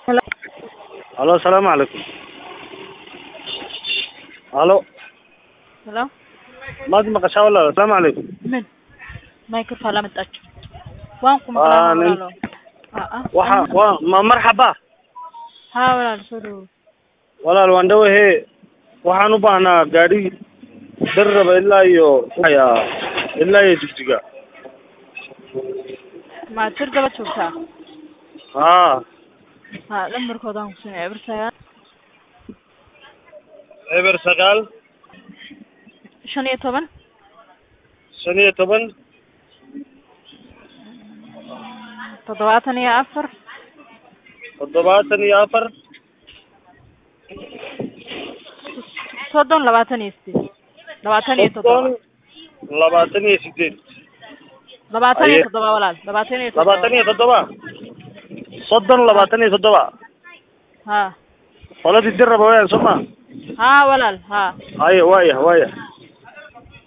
Hello. الو السلام عليكم. الو Hello. ما maqashaa walaal السلام عليكم. Min. Michael salaam tach. Waan ku maqlaa nin walaalo. waxa ma marxaba Ha walaal soo dhaw. walaal waan dhawahay waxaan u baahnaa gaari darraba ilaa iyo jigjiga. Ma tirgaba joogtaa? haa Ha lambarkoodan ku soo eebrsayaa. eber 9 15 15 74 74 soddon 28 27 28 27 walaal 27 soddon 27 ha qoladii dirraba weeyaan soo ma ha walaal ha haye waaya